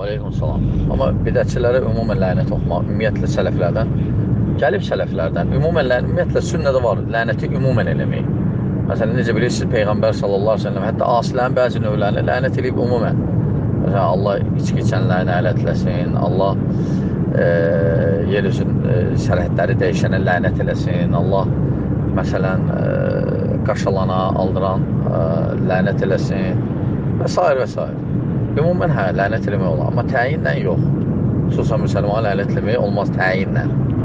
Aleykum salam. Amma bidətçilərə ümumən lənət oxumaq, ümumiyyətlə sələflərdən, gəlib sələflərdən, ümumiyyətlə sünnədə var, lənəti ümumən eləmək. Məsələn, necə bilirsiniz, Peyğəmbər sallallahu aleyhi ve sellem, hətta asilərin bəzi növlərini lənət edib ümumən. Məsələn, Allah içki içənləri lənət eləsin, Allah yer üzün sərhədləri dəyişənə lənət eləsin, Allah məsələn, qaşalana, aldıran lənət eləsin və s. və s. Ümumən lənət eləmək olar, amma təyinlə yox. Xüsusən müsəlmanı lənət eləmək olmaz təyinlə.